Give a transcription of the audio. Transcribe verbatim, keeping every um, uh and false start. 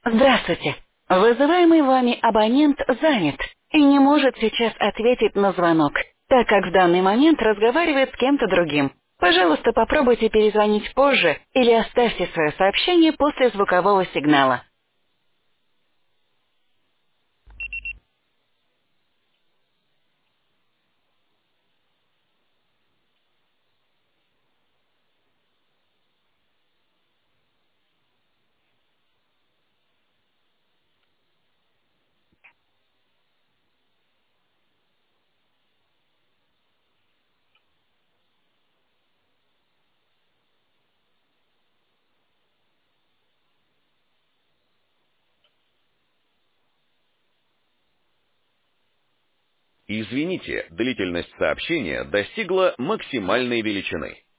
Здравствуйте. Вызываемый вами абонент занят и не может сейчас ответить на звонок, так как в данный момент разговаривает с кем-то другим. Пожалуйста, попробуйте перезвонить позже или оставьте свое сообщение после звукового сигнала. Извините, длительность сообщения достигла максимальной величины.